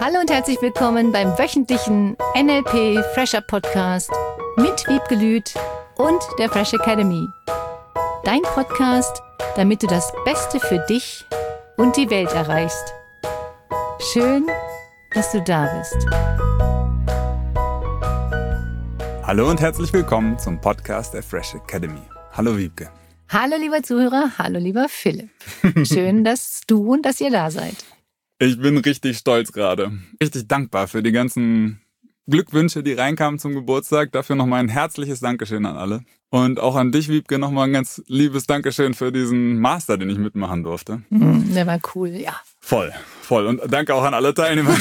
Hallo und herzlich willkommen beim wöchentlichen NLP Fresher Podcast mit Wiebke Lüth und der Fresh Academy. Dein Podcast, damit du das Beste für dich und die Welt erreichst. Schön, dass du da bist. Hallo und herzlich willkommen zum Podcast der Fresh Academy. Hallo Wiebke. Hallo lieber Zuhörer, hallo lieber Philipp. Schön, dass du und dass ihr da seid. Ich bin richtig stolz gerade. Richtig dankbar für die ganzen Glückwünsche, die reinkamen zum Geburtstag. Dafür nochmal ein herzliches Dankeschön an alle. Und auch an dich, Wiebke, nochmal ein ganz liebes Dankeschön für diesen Master, den ich mitmachen durfte. Der war cool, ja. Voll. Und danke auch an alle Teilnehmer.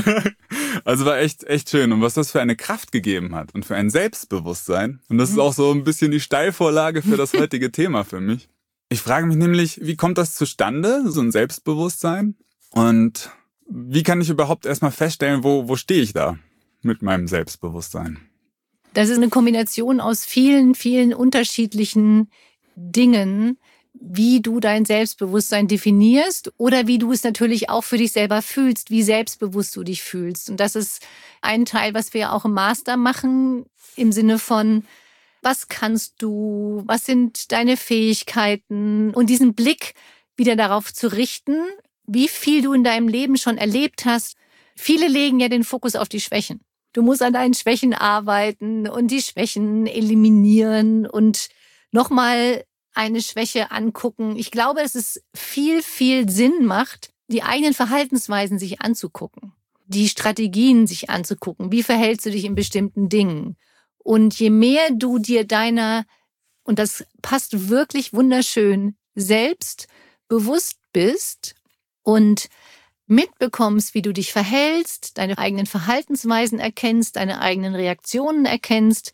Also war echt schön. Und was das für eine Kraft gegeben hat und für ein Selbstbewusstsein. Und das ist auch so ein bisschen die Steilvorlage für das heutige Thema für mich. Ich frage mich nämlich, wie kommt das zustande, so ein Selbstbewusstsein? Und wie kann ich überhaupt erstmal feststellen, wo stehe ich da mit meinem Selbstbewusstsein? Das ist eine Kombination aus vielen, vielen unterschiedlichen Dingen, wie du dein Selbstbewusstsein definierst oder wie du es natürlich auch für dich selber fühlst, wie selbstbewusst du dich fühlst. Und das ist ein Teil, was wir auch im Master machen, im Sinne von, was kannst du, was sind deine Fähigkeiten und diesen Blick wieder darauf zu richten, wie viel du in deinem Leben schon erlebt hast. Viele legen ja den Fokus auf die Schwächen. Du musst an deinen Schwächen arbeiten und die Schwächen eliminieren und nochmal eine Schwäche angucken. Ich glaube, dass es viel, viel Sinn macht, die eigenen Verhaltensweisen sich anzugucken, die Strategien sich anzugucken. Wie verhältst du dich in bestimmten Dingen? Und je mehr du dir deiner, und das passt wirklich wunderschön, selbst bewusst bist und mitbekommst, wie du dich verhältst, deine eigenen Verhaltensweisen erkennst, deine eigenen Reaktionen erkennst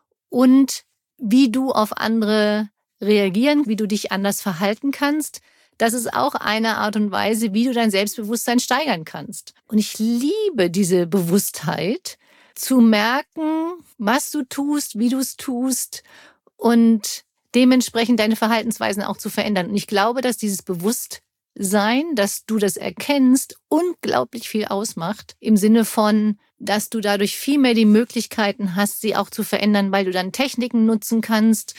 und wie du auf andere reagieren, wie du dich anders verhalten kannst. Das ist auch eine Art und Weise, wie du dein Selbstbewusstsein steigern kannst. Und ich liebe diese Bewusstheit, zu merken, was du tust, wie du es tust und dementsprechend deine Verhaltensweisen auch zu verändern. Und ich glaube, dass dieses Bewusstsein, dass du das erkennst, unglaublich viel ausmacht, im Sinne von, dass du dadurch viel mehr die Möglichkeiten hast, sie auch zu verändern, weil du dann Techniken nutzen kannst.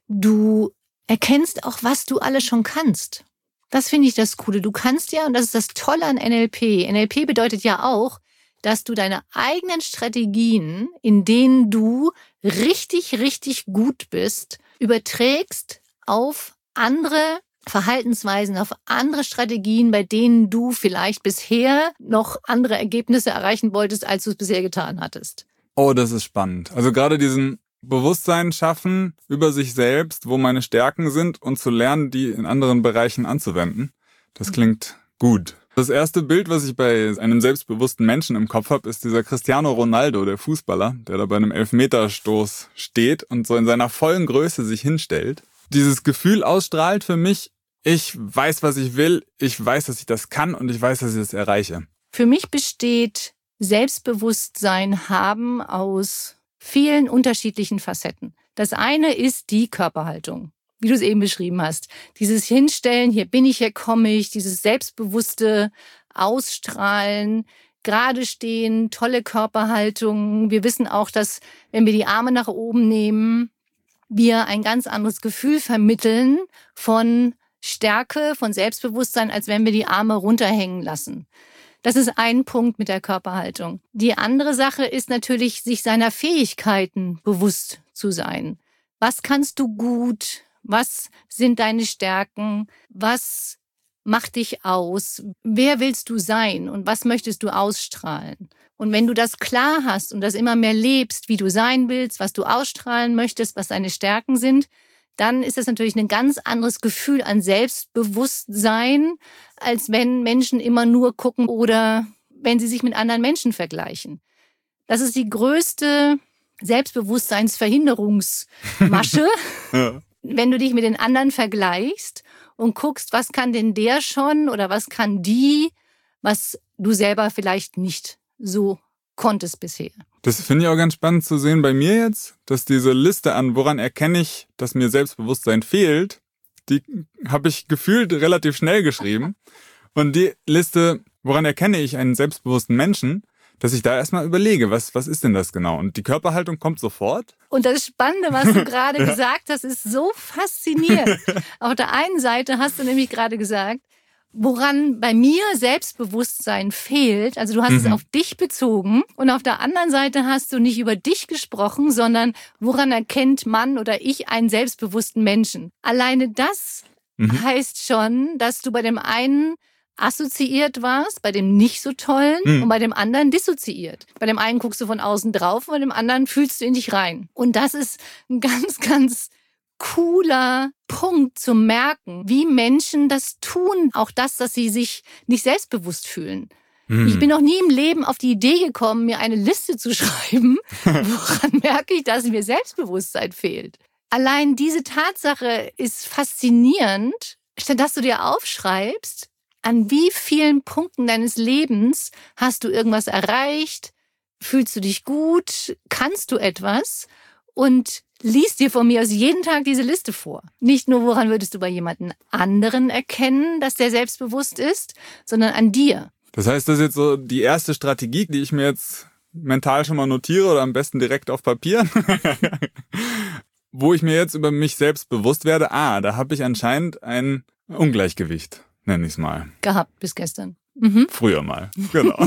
Du erkennst auch, was du alles schon kannst. Das finde ich das Coole. Du kannst ja, und das ist das Tolle an NLP. NLP bedeutet ja auch, dass du deine eigenen Strategien, in denen du richtig, richtig gut bist, überträgst auf andere Verhaltensweisen, auf andere Strategien, bei denen du vielleicht bisher noch andere Ergebnisse erreichen wolltest, als du es bisher getan hattest. Oh, das ist spannend. Also gerade diesen Bewusstsein schaffen über sich selbst, wo meine Stärken sind und zu lernen, die in anderen Bereichen anzuwenden. Das klingt gut. Das erste Bild, was ich bei einem selbstbewussten Menschen im Kopf habe, ist dieser Cristiano Ronaldo, der Fußballer, der da bei einem Elfmeterstoß steht und so in seiner vollen Größe sich hinstellt. Dieses Gefühl ausstrahlt für mich, ich weiß, was ich will, ich weiß, dass ich das kann und ich weiß, dass ich das erreiche. Für mich besteht Selbstbewusstsein haben aus vielen unterschiedlichen Facetten. Das eine ist die Körperhaltung, wie du es eben beschrieben hast. Dieses Hinstellen, hier bin ich, hier komme ich, dieses selbstbewusste Ausstrahlen, gerade stehen, tolle Körperhaltung. Wir wissen auch, dass, wenn wir die Arme nach oben nehmen, wir ein ganz anderes Gefühl vermitteln von Stärke, von Selbstbewusstsein, als wenn wir die Arme runterhängen lassen. Das ist ein Punkt mit der Körperhaltung. Die andere Sache ist natürlich, sich seiner Fähigkeiten bewusst zu sein. Was kannst du gut? Was sind deine Stärken? Was macht dich aus? Wer willst du sein? Und was möchtest du ausstrahlen? Und wenn du das klar hast und das immer mehr lebst, wie du sein willst, was du ausstrahlen möchtest, was deine Stärken sind, dann ist das natürlich ein ganz anderes Gefühl an Selbstbewusstsein, als wenn Menschen immer nur gucken oder wenn sie sich mit anderen Menschen vergleichen. Das ist die größte Selbstbewusstseinsverhinderungsmasche, ja. Wenn du dich mit den anderen vergleichst und guckst, was kann denn der schon oder was kann die, was du selber vielleicht nicht so konntest bisher. Das finde ich auch ganz spannend zu sehen bei mir jetzt, dass diese Liste an, woran erkenne ich, dass mir Selbstbewusstsein fehlt, die habe ich gefühlt relativ schnell geschrieben. Und die Liste woran erkenne ich einen selbstbewussten Menschen, dass ich da erstmal überlege, was ist denn das genau? Und die Körperhaltung kommt sofort. Und das Spannende, was du gerade gesagt hast, ist so faszinierend. Auf der einen Seite hast du nämlich gerade gesagt, woran bei mir Selbstbewusstsein fehlt. Also du hast es auf dich bezogen. Und auf der anderen Seite hast du nicht über dich gesprochen, sondern woran erkennt man oder ich einen selbstbewussten Menschen? Alleine das heißt schon, dass du bei dem einen assoziiert warst, bei dem nicht so tollen und bei dem anderen dissoziiert. Bei dem einen guckst du von außen drauf und bei dem anderen fühlst du in dich rein. Und das ist ein ganz, ganz cooler Punkt zu merken, wie Menschen das tun. Auch das, dass sie sich nicht selbstbewusst fühlen. Ich bin noch nie im Leben auf die Idee gekommen, mir eine Liste zu schreiben. Woran merke ich, dass mir Selbstbewusstsein fehlt? Allein diese Tatsache ist faszinierend, statt dass du dir aufschreibst, an wie vielen Punkten deines Lebens hast du irgendwas erreicht? Fühlst du dich gut? Kannst du etwas? Und liest dir von mir aus jeden Tag diese Liste vor. Nicht nur, woran würdest du bei jemandem anderen erkennen, dass der selbstbewusst ist, sondern an dir. Das heißt, das ist jetzt so die erste Strategie, die ich mir jetzt mental schon mal notiere oder am besten direkt auf Papier. Wo ich mir jetzt über mich selbst bewusst werde, da habe ich anscheinend ein Ungleichgewicht. Nenn ich's mal. Gehabt bis gestern. Früher mal, genau.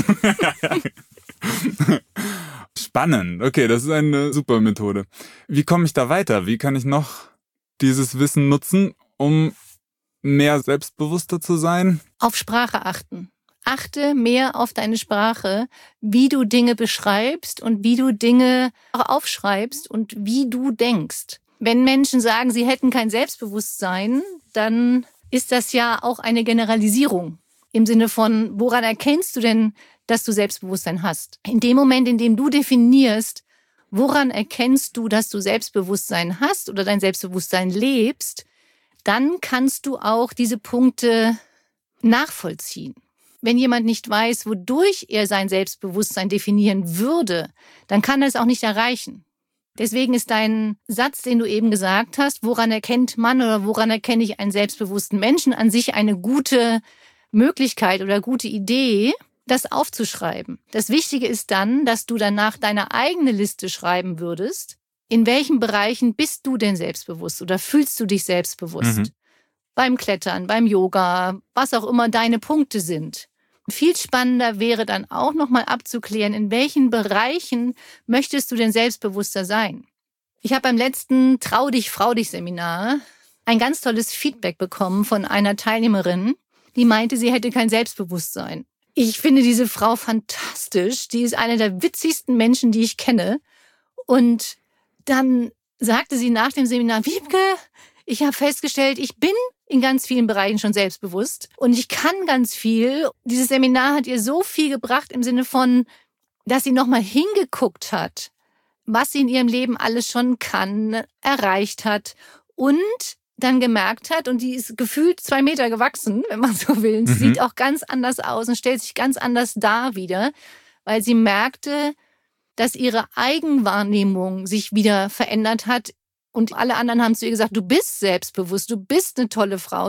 Spannend. Okay, das ist eine super Methode. Wie komme ich da weiter? Wie kann ich noch dieses Wissen nutzen, um mehr selbstbewusster zu sein? Auf Sprache achten. Achte mehr auf deine Sprache, wie du Dinge beschreibst und wie du Dinge auch aufschreibst und wie du denkst. Wenn Menschen sagen, sie hätten kein Selbstbewusstsein, dann ist das ja auch eine Generalisierung im Sinne von, woran erkennst du denn, dass du Selbstbewusstsein hast? In dem Moment, in dem du definierst, woran erkennst du, dass du Selbstbewusstsein hast oder dein Selbstbewusstsein lebst, dann kannst du auch diese Punkte nachvollziehen. Wenn jemand nicht weiß, wodurch er sein Selbstbewusstsein definieren würde, dann kann er es auch nicht erreichen. Deswegen ist dein Satz, den du eben gesagt hast, woran erkennt man oder woran erkenne ich einen selbstbewussten Menschen, an sich eine gute Möglichkeit oder gute Idee, das aufzuschreiben. Das Wichtige ist dann, dass du danach deine eigene Liste schreiben würdest. In welchen Bereichen bist du denn selbstbewusst oder fühlst du dich selbstbewusst? Beim Klettern, beim Yoga, was auch immer deine Punkte sind. Viel spannender wäre dann auch nochmal abzuklären, in welchen Bereichen möchtest du denn selbstbewusster sein? Ich habe beim letzten Trau dich, Frau dich Seminar ein ganz tolles Feedback bekommen von einer Teilnehmerin, die meinte, sie hätte kein Selbstbewusstsein. Ich finde diese Frau fantastisch. Die ist eine der witzigsten Menschen, die ich kenne. Und dann sagte sie nach dem Seminar, Wiebke, ich habe festgestellt, ich bin in ganz vielen Bereichen schon selbstbewusst und ich kann ganz viel. Dieses Seminar hat ihr so viel gebracht im Sinne von, dass sie nochmal hingeguckt hat, was sie in ihrem Leben alles schon kann, erreicht hat und dann gemerkt hat, und die ist gefühlt 2 Meter gewachsen, wenn man so will. Und sie sieht auch ganz anders aus und stellt sich ganz anders dar wieder, weil sie merkte, dass ihre Eigenwahrnehmung sich wieder verändert hat. Und alle anderen haben zu ihr gesagt, du bist selbstbewusst, du bist eine tolle Frau,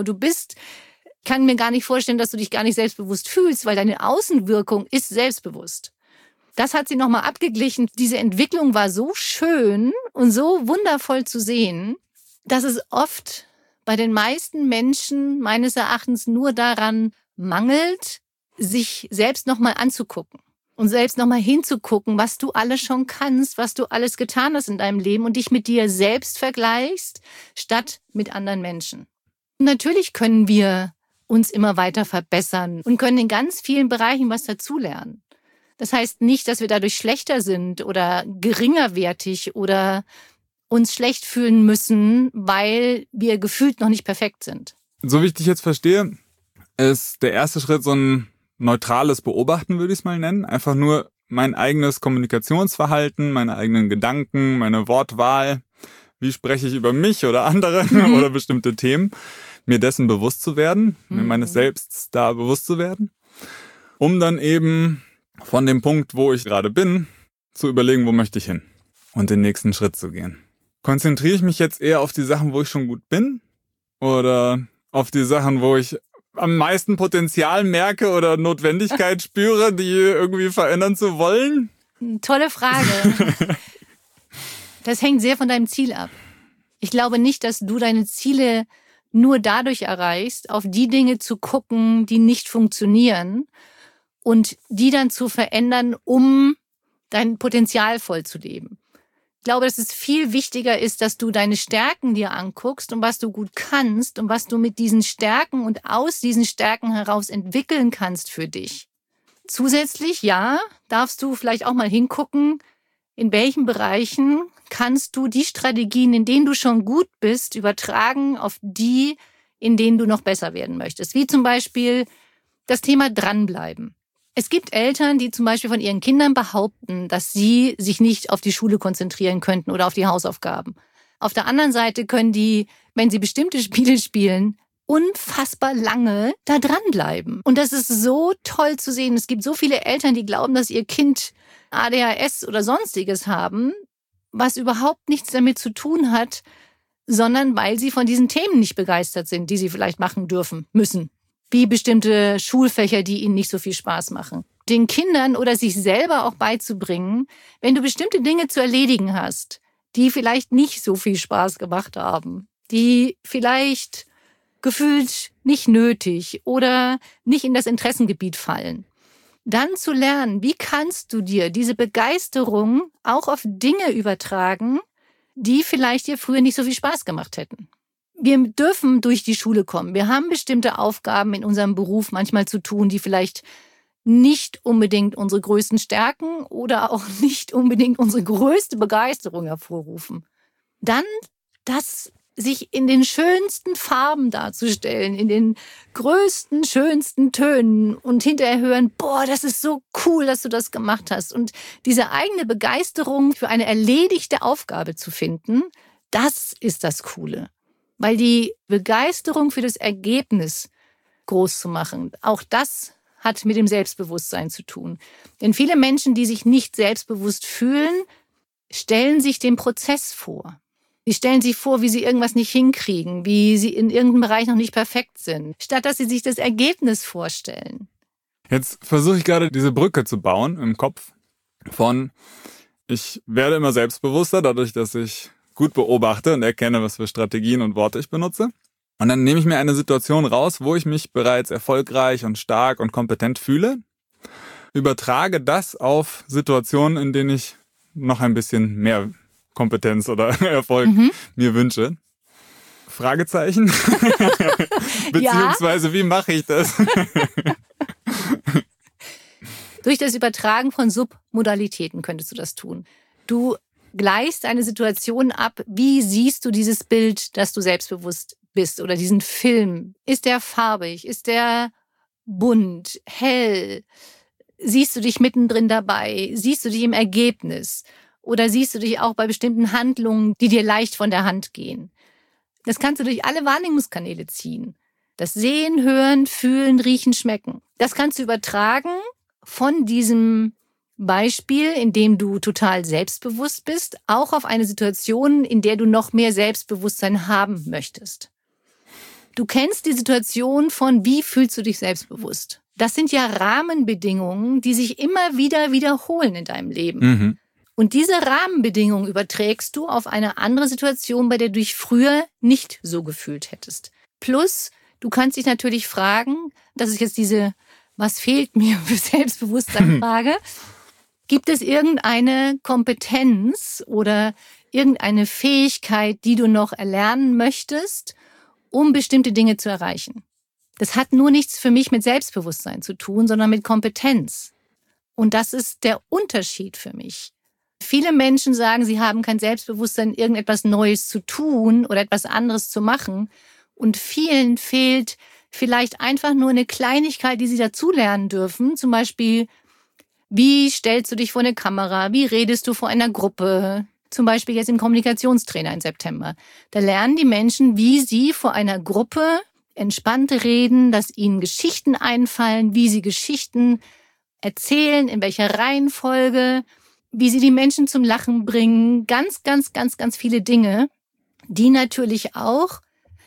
kann mir gar nicht vorstellen, dass du dich gar nicht selbstbewusst fühlst, weil deine Außenwirkung ist selbstbewusst. Das hat sie nochmal abgeglichen. Diese Entwicklung war so schön und so wundervoll zu sehen, dass es oft bei den meisten Menschen meines Erachtens nur daran mangelt, sich selbst nochmal anzugucken. Und selbst nochmal hinzugucken, was du alles schon kannst, was du alles getan hast in deinem Leben und dich mit dir selbst vergleichst, statt mit anderen Menschen. Und natürlich können wir uns immer weiter verbessern und können in ganz vielen Bereichen was dazulernen. Das heißt nicht, dass wir dadurch schlechter sind oder geringerwertig oder uns schlecht fühlen müssen, weil wir gefühlt noch nicht perfekt sind. So wie ich dich jetzt verstehe, ist der erste Schritt so ein neutrales Beobachten, würde ich es mal nennen. Einfach nur mein eigenes Kommunikationsverhalten, meine eigenen Gedanken, meine Wortwahl. Wie spreche ich über mich oder andere oder bestimmte Themen? Mir dessen bewusst zu werden, mir meines Selbst da bewusst zu werden. Um dann eben von dem Punkt, wo ich gerade bin, zu überlegen, wo möchte ich hin? Und den nächsten Schritt zu gehen. Konzentriere ich mich jetzt eher auf die Sachen, wo ich schon gut bin? Oder auf die Sachen, wo ich am meisten Potenzial merke oder Notwendigkeit spüre, die irgendwie verändern zu wollen? Tolle Frage. Das hängt sehr von deinem Ziel ab. Ich glaube nicht, dass du deine Ziele nur dadurch erreichst, auf die Dinge zu gucken, die nicht funktionieren und die dann zu verändern, um dein Potenzial voll zu leben. Ich glaube, dass es viel wichtiger ist, dass du deine Stärken dir anguckst und was du gut kannst und was du mit diesen Stärken und aus diesen Stärken heraus entwickeln kannst für dich. Zusätzlich, ja, darfst du vielleicht auch mal hingucken, in welchen Bereichen kannst du die Strategien, in denen du schon gut bist, übertragen auf die, in denen du noch besser werden möchtest. Wie zum Beispiel das Thema dranbleiben. Es gibt Eltern, die zum Beispiel von ihren Kindern behaupten, dass sie sich nicht auf die Schule konzentrieren könnten oder auf die Hausaufgaben. Auf der anderen Seite können die, wenn sie bestimmte Spiele spielen, unfassbar lange da dranbleiben. Und das ist so toll zu sehen. Es gibt so viele Eltern, die glauben, dass ihr Kind ADHS oder Sonstiges haben, was überhaupt nichts damit zu tun hat, sondern weil sie von diesen Themen nicht begeistert sind, die sie vielleicht machen dürfen, müssen. Wie bestimmte Schulfächer, die ihnen nicht so viel Spaß machen. Den Kindern oder sich selber auch beizubringen, wenn du bestimmte Dinge zu erledigen hast, die vielleicht nicht so viel Spaß gemacht haben, die vielleicht gefühlt nicht nötig oder nicht in das Interessengebiet fallen. Dann zu lernen, wie kannst du dir diese Begeisterung auch auf Dinge übertragen, die vielleicht dir früher nicht so viel Spaß gemacht hätten. Wir dürfen durch die Schule kommen. Wir haben bestimmte Aufgaben in unserem Beruf manchmal zu tun, die vielleicht nicht unbedingt unsere größten Stärken oder auch nicht unbedingt unsere größte Begeisterung hervorrufen. Dann das sich in den schönsten Farben darzustellen, in den größten, schönsten Tönen und hinterher hören, boah, das ist so cool, dass du das gemacht hast. Und diese eigene Begeisterung für eine erledigte Aufgabe zu finden, das ist das Coole. Weil die Begeisterung für das Ergebnis groß zu machen, auch das hat mit dem Selbstbewusstsein zu tun. Denn viele Menschen, die sich nicht selbstbewusst fühlen, stellen sich den Prozess vor. Sie stellen sich vor, wie sie irgendwas nicht hinkriegen, wie sie in irgendeinem Bereich noch nicht perfekt sind, statt dass sie sich das Ergebnis vorstellen. Jetzt versuche ich gerade diese Brücke zu bauen im Kopf von, ich werde immer selbstbewusster, dadurch, dass ich gut beobachte und erkenne, was für Strategien und Worte ich benutze. Und dann nehme ich mir eine Situation raus, wo ich mich bereits erfolgreich und stark und kompetent fühle, übertrage das auf Situationen, in denen ich noch ein bisschen mehr Kompetenz oder Erfolg mir wünsche. Fragezeichen? Beziehungsweise, wie mache ich das? Durch das Übertragen von Submodalitäten könntest du das tun. Du gleichst eine Situation ab. Wie siehst du dieses Bild, dass du selbstbewusst bist oder diesen Film? Ist der farbig? Ist der bunt, hell? Siehst du dich mittendrin dabei? Siehst du dich im Ergebnis? Oder siehst du dich auch bei bestimmten Handlungen, die dir leicht von der Hand gehen? Das kannst du durch alle Wahrnehmungskanäle ziehen. Das Sehen, Hören, Fühlen, Riechen, Schmecken. Das kannst du übertragen von diesem Beispiel, in dem du total selbstbewusst bist, auch auf eine Situation, in der du noch mehr Selbstbewusstsein haben möchtest. Du kennst die Situation von, wie fühlst du dich selbstbewusst? Das sind ja Rahmenbedingungen, die sich immer wieder wiederholen in deinem Leben. Und diese Rahmenbedingungen überträgst du auf eine andere Situation, bei der du dich früher nicht so gefühlt hättest. Plus, du kannst dich natürlich fragen, das ist jetzt diese, was fehlt mir für Selbstbewusstsein Frage, gibt es irgendeine Kompetenz oder irgendeine Fähigkeit, die du noch erlernen möchtest, um bestimmte Dinge zu erreichen? Das hat nur nichts für mich mit Selbstbewusstsein zu tun, sondern mit Kompetenz. Und das ist der Unterschied für mich. Viele Menschen sagen, sie haben kein Selbstbewusstsein, irgendetwas Neues zu tun oder etwas anderes zu machen. Und vielen fehlt vielleicht einfach nur eine Kleinigkeit, die sie dazulernen dürfen. Zum Beispiel, wie stellst du dich vor eine Kamera? Wie redest du vor einer Gruppe? Zum Beispiel jetzt im Kommunikationstrainer im September. Da lernen die Menschen, wie sie vor einer Gruppe entspannt reden, dass ihnen Geschichten einfallen, wie sie Geschichten erzählen, in welcher Reihenfolge, wie sie die Menschen zum Lachen bringen. Ganz, ganz, ganz, ganz viele Dinge, die natürlich auch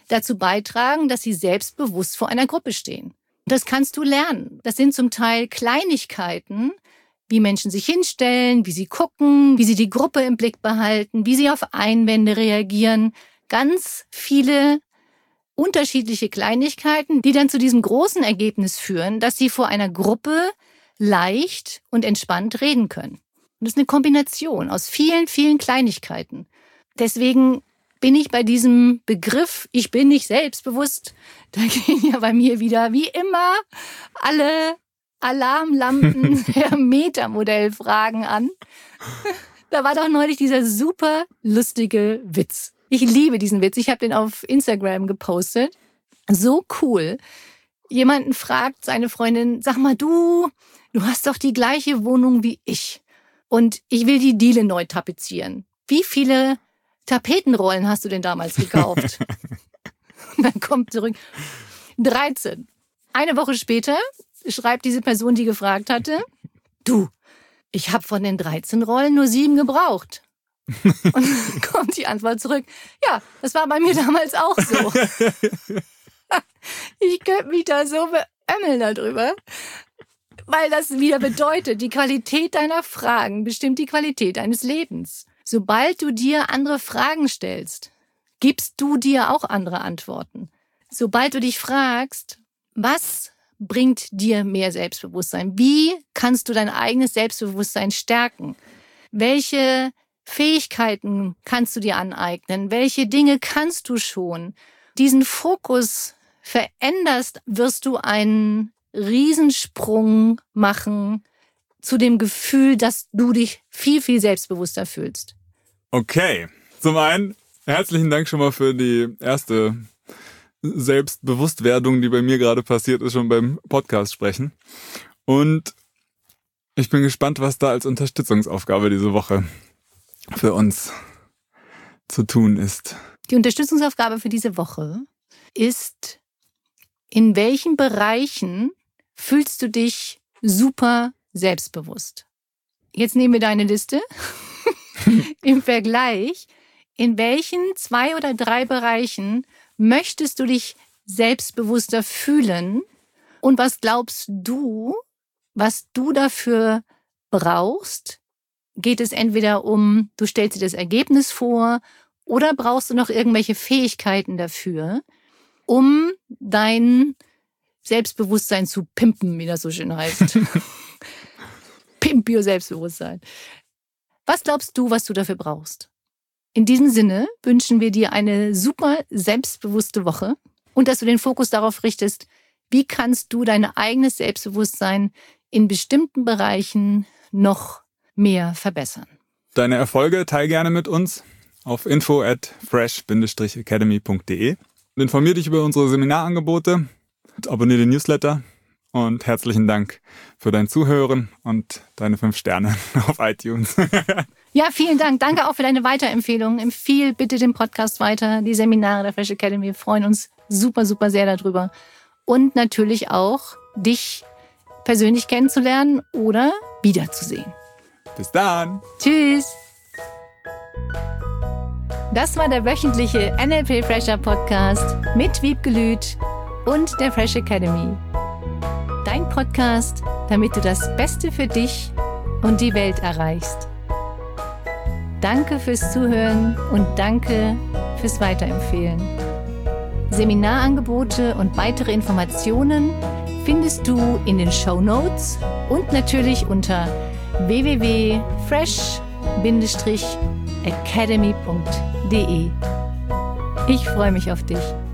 dazu beitragen, dass sie selbstbewusst vor einer Gruppe stehen. Das kannst du lernen. Das sind zum Teil Kleinigkeiten, wie Menschen sich hinstellen, wie sie gucken, wie sie die Gruppe im Blick behalten, wie sie auf Einwände reagieren. Ganz viele unterschiedliche Kleinigkeiten, die dann zu diesem großen Ergebnis führen, dass sie vor einer Gruppe leicht und entspannt reden können. Und das ist eine Kombination aus vielen, vielen Kleinigkeiten. Deswegen bin ich bei diesem Begriff, ich bin nicht selbstbewusst, da gehen ja bei mir wieder wie immer alle Alarmlampen der Metamodellfragen an. Da war doch neulich dieser super lustige Witz. Ich liebe diesen Witz. Ich habe den auf Instagram gepostet. So cool. Jemanden fragt seine Freundin, sag mal, du hast doch die gleiche Wohnung wie ich. Und ich will die Diele neu tapezieren. Wie viele Tapetenrollen hast du denn damals gekauft? Und dann kommt zurück 13. Eine Woche später schreibt diese Person, die gefragt hatte, du, ich habe von den 13 Rollen nur 7 gebraucht. Und dann kommt die Antwort zurück, ja, das war bei mir damals auch so. Ich könnte mich da so beömmeln darüber, weil das wieder bedeutet, die Qualität deiner Fragen bestimmt die Qualität deines Lebens. Sobald du dir andere Fragen stellst, gibst du dir auch andere Antworten. Sobald du dich fragst, was bringt dir mehr Selbstbewusstsein? Wie kannst du dein eigenes Selbstbewusstsein stärken? Welche Fähigkeiten kannst du dir aneignen? Welche Dinge kannst du schon? Diesen Fokus veränderst, wirst du einen Riesensprung machen zu dem Gefühl, dass du dich viel, viel selbstbewusster fühlst. Okay, zum einen herzlichen Dank schon mal für die erste Selbstbewusstwerdung, die bei mir gerade passiert ist, schon beim Podcast sprechen. Und ich bin gespannt, was da als Unterstützungsaufgabe diese Woche für uns zu tun ist. Die Unterstützungsaufgabe für diese Woche ist, in welchen Bereichen fühlst du dich super selbstbewusst? Jetzt nehmen wir deine Liste. Im Vergleich, in welchen 2 oder 3 Bereichen möchtest du dich selbstbewusster fühlen? Und was glaubst du, was du dafür brauchst? Geht es entweder um, du stellst dir das Ergebnis vor, oder brauchst du noch irgendwelche Fähigkeiten dafür, um dein Selbstbewusstsein zu pimpen, wie das so schön heißt. Pimp your Selbstbewusstsein. Was glaubst du, was du dafür brauchst? In diesem Sinne wünschen wir dir eine super selbstbewusste Woche und dass du den Fokus darauf richtest, wie kannst du dein eigenes Selbstbewusstsein in bestimmten Bereichen noch mehr verbessern. Deine Erfolge teil gerne mit uns auf info@fresh-academy.de. Informier dich über unsere Seminarangebote, abonniere den Newsletter und herzlichen Dank für dein Zuhören und deine 5 Sterne auf iTunes. Ja, vielen Dank. Danke auch für deine Weiterempfehlung. Empfiehl bitte den Podcast weiter, die Seminare der Fresh Academy. Wir freuen uns super, super sehr darüber. Und natürlich auch, dich persönlich kennenzulernen oder wiederzusehen. Bis dann. Tschüss. Das war der wöchentliche NLP Fresher Podcast mit Wiebke Lüth und der Fresh Academy. Dein Podcast, damit du das Beste für dich und die Welt erreichst. Danke fürs Zuhören und danke fürs Weiterempfehlen. Seminarangebote und weitere Informationen findest du in den Shownotes und natürlich unter www.fresh-academy.de. Ich freue mich auf dich.